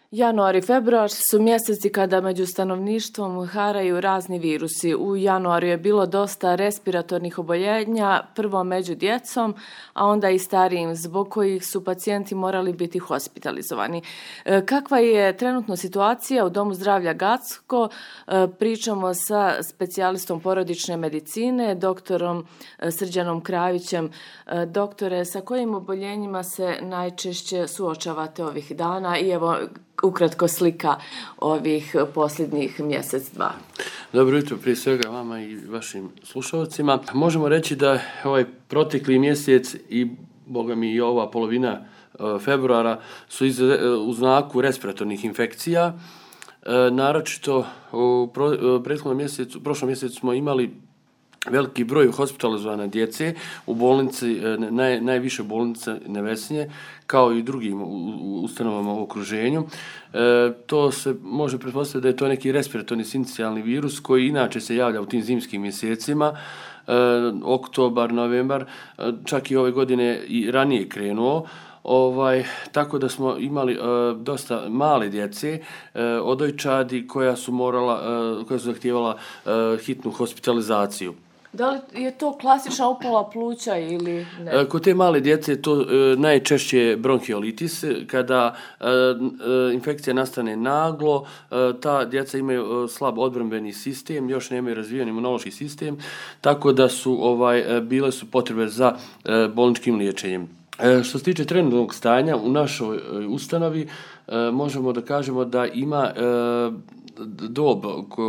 Januar i februar su mjeseci kada među stanovništvom haraju razni virusi. U januaru je bilo dosta respiratornih oboljenja, prvo među djecom, a onda i starijim, zbog kojih su pacijenti morali biti hospitalizovani. Kakva je trenutno situacija u Domu zdravlja Gacko? Pričamo sa specijalistom porodične medicine, doktorom Srđanom Kravićem. Doktore, sa kojim oboljenjima se najčešće suočavate ovih dana? I evo, ukratko slika ovih posljednjih mjesec, dva. Dobro jutro prije svega vama i vašim slušalcima. Možemo reći da ovaj protekli mjesec i boga mi i ova polovina februara su u znaku respiratornih infekcija. Naročito u prošlom mjesecu smo imali veliki broj hospitalizovane djece u bolnici, najviše bolnice Nevesnje, kao i drugim ustanovama u okruženju. To se može pretpostaviti da je to neki respiratorni sincijalni virus koji inače se javlja u tim zimskim mjesecima, oktobar, novembar, čak i ove godine i ranije krenuo. Tako da smo imali dosta male djece, odojčadi koja su zahtijevala hitnu hospitalizaciju. Da li je to klasična upala pluća ili ne? Kod te male djece to najčešće je bronhiolitis. Kada infekcija nastane naglo, ta djeca imaju slab odbrambeni sistem, još nemaju razvijen imunološki sistem, tako da bile su potrebe za bolničkim liječenjem. Što se tiče trenutnog stanja u našoj ustanovi, možemo da kažemo da ima dob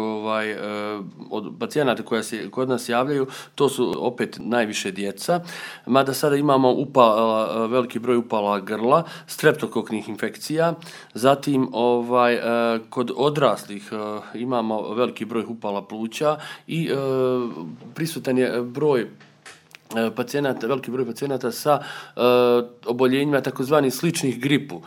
od pacijenata koja se kod nas javljaju, to su opet najviše djeca, mada sada imamo veliki broj upala grla, streptokoknih infekcija, zatim kod odraslih imamo veliki broj upala pluća i prisutan je veliki broj pacijenata sa oboljenjima takozvanih sličnih gripu.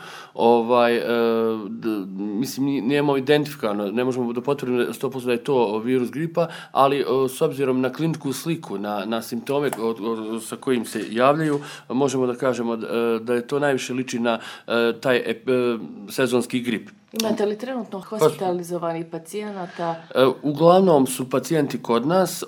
Nemamo identifikano, ne možemo da potvrdimo 100% da je to virus gripa, ali s obzirom na kliničku sliku, na simptome sa kojim se javljaju, možemo da kažemo da je to najviše liči na taj sezonski grip. Imate li trenutno hospitalizovanih pacijenata? Uglavnom su pacijenti kod nas,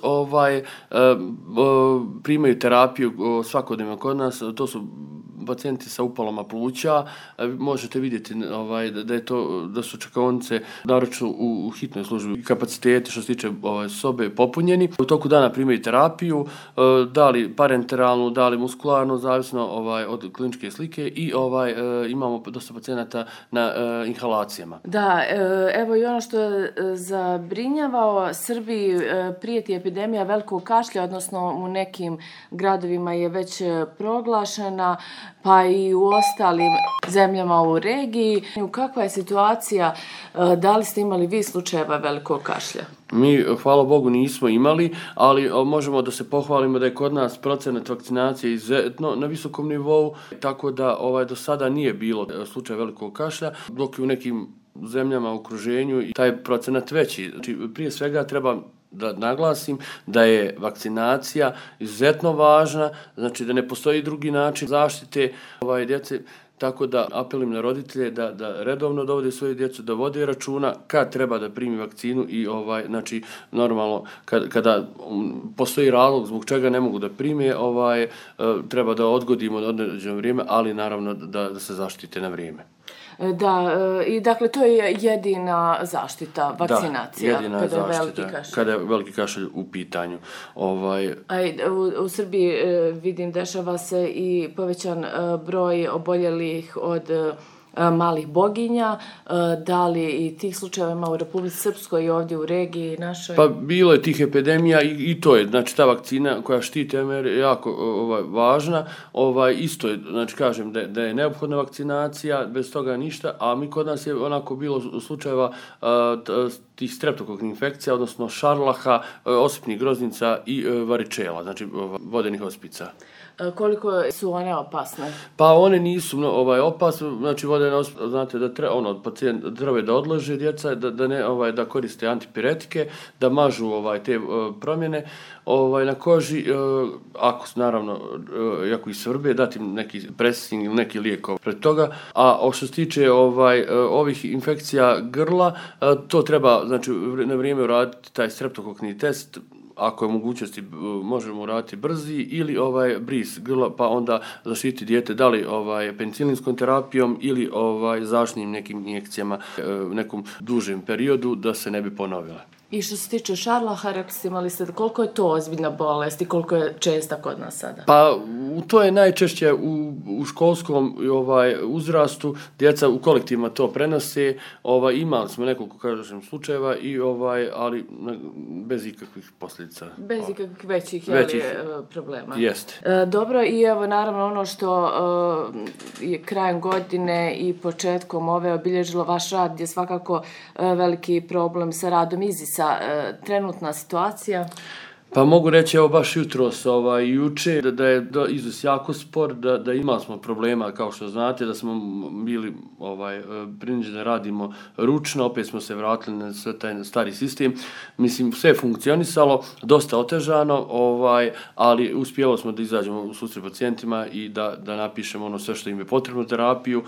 primaju terapiju svakodnevno kod nas, to su pacijenti sa upalama pluća. Možete vidjeti da su čekaonice, naročno u hitnoj službi, kapaciteti što se tiče sobe popunjeni. U toku dana primaju terapiju, da li parenteralnu, da li muskularnu, zavisno od kliničke slike i imamo dosta pacijenata na inhalacijama. Da, evo i ono što je zabrinjavao, Srbiji prijeti epidemija velikog kašlja, odnosno u nekim gradovima je već proglašena, pa i u ostalim zemljama u regiji. Kakva je situacija? Da li ste imali vi slučajeva velikog kašlja? Mi, hvala Bogu, nismo imali, ali možemo da se pohvalimo da je kod nas procenat vakcinacije izuzetno na visokom nivou, tako da do sada nije bilo slučaja velikog kašlja, dok u nekim zemljama u okruženju i taj procenat veći. Znači, prije svega treba da naglasim da je vakcinacija izuzetno važna, znači da ne postoji drugi način zaštite djece, tako da apelujem na roditelje da redovno dovode svoju djecu, da vode računa kad treba da primi vakcinu i znači normalno kada postoji razlog zbog čega ne mogu da prime, treba da odgodimo na određeno vrijeme, ali naravno da se zaštite na vrijeme. Da, i dakle to je jedina zaštita, vakcinacija. Da, jedina zaštita kada je veliki kašalj u pitanju. U Srbiji vidim dešava se i povećan broj oboljelih od malih boginja. Da li i tih slučajeva ima u Republici Srpskoj i ovdje u regiji našoj? Pa bilo je tih epidemija i to je, znači ta vakcina koja štiti MR je jako važna. Isto je, znači kažem da je neophodna vakcinacija, bez toga ništa, a mi kod nas je onako bilo slučajeva tih streptokoknih infekcija, odnosno šarlaha, osipnih groznica i varičela, znači vodenih ospica. Koliko su one opasne? Pa one nisu opasne, znači znate da pacijent treba da odlože djeca, da ne da koriste antipiretike, da mažu te promjene na koži, ako ih svrbe, dati neki pressing ili neki lijek pred toga. A što se tiče ovih infekcija grla, to treba znači na vrijeme uraditi taj streptokokni test. Ako je mogućnosti možemo uraditi brzi ili bris grla, pa onda zaštiti dijete da li penicilinskom terapijom ili zaštitnim nekim injekcijama u nekom dužem periodu da se ne bi ponovile. I što se tiče šarlaha, rekli ste imali ste, koliko je to ozbiljna bolest i koliko je česta kod nas sada? Pa to je najčešće u školskom uzrastu, djeca u kolektivima to prenose, imali smo nekoliko slučajeva, ali bez ikakvih posljedica. Bez ikakvih većih problema. Jeste. Dobro, i evo naravno ono što je krajem godine i početkom ove obilježilo vaš rad je svakako veliki problem sa radom IZIS-a. Trenutna situacija? Pa mogu reći, evo baš jutros, juče, da je IZIS jako spor, da imali smo problema, kao što znate, da smo bili prinuđeni da radimo ručno, opet smo se vratili na taj stari sistem. Mislim, sve je funkcionisalo, dosta otežano, ali uspjeli smo da izađemo u susret pacijentima i da napišemo sve što im je potrebno terapiju.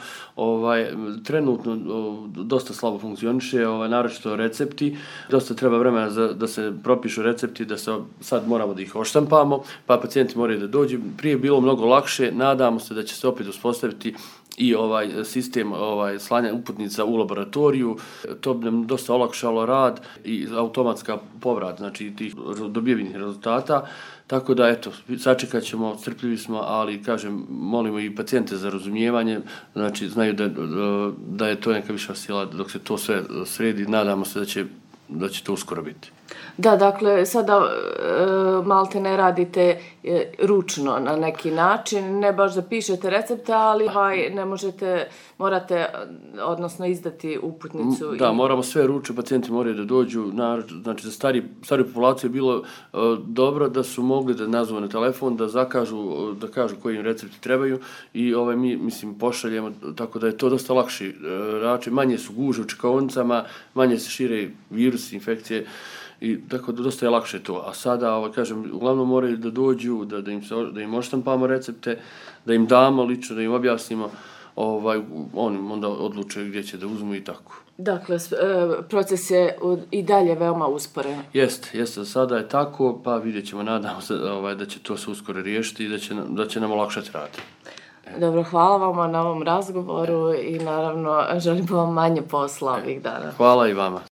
Trenutno dosta slabo funkcioniše, naročito recepti. Dosta treba vremena da se propišu recepti, da se sad moramo da ih oštampamo, pa pacijenti moraju da dođu. Prije je bilo mnogo lakše, nadamo se da će se opet uspostaviti i sistem slanja uputnica u laboratoriju. To bi nam dosta olakšalo rad i automatska povrat, znači tih dobivenih rezultata. Tako da, sačekat ćemo, strpljivi smo, ali, kažem, molimo i pacijente za razumijevanje, znači znaju da je to neka viša sila dok se to sve sredi, nadamo se da će to uskoro biti. Da, dakle, sada malte ne radite ručno na neki način, ne baš da pišete recepte, ali ne možete, morate, odnosno izdati uputnicu. Da, moramo sve ručno, pacijenti moraju da dođu, znači za stariju populaciju je bilo dobro da su mogli da nazvu na telefon, da kažu koji im recepti trebaju i mi, mislim, pošaljemo, tako da je to dosta lakši način, manje su guže u čekaonicama, manje se šire virusi, infekcije. I tako da dosta je lakše to. A sada, kažem, uglavnom moraju da dođu, da im oštampamo recepte, da im damo lično, da im objasnimo, oni onda odluče gdje će da uzmu i tako. Dakle, proces je i dalje veoma usporen. Jeste, sada je tako, pa vidjet ćemo, nadamo se da će to se uskoro riješiti i da će nam olakšati rad. Dobro, hvala vam na ovom razgovoru i naravno želimo vam manje posla ovih dana. Hvala i vama.